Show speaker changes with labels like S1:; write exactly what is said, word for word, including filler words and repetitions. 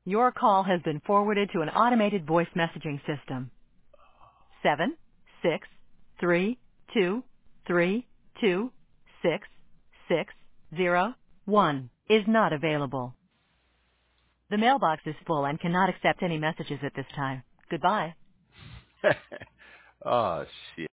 S1: Your call has been forwarded to an automated voice messaging system. Seven, six, three, two, three, two, six, six, zero, one is not available. The mailbox is full and cannot accept any messages at this time. Goodbye.
S2: Oh, shit.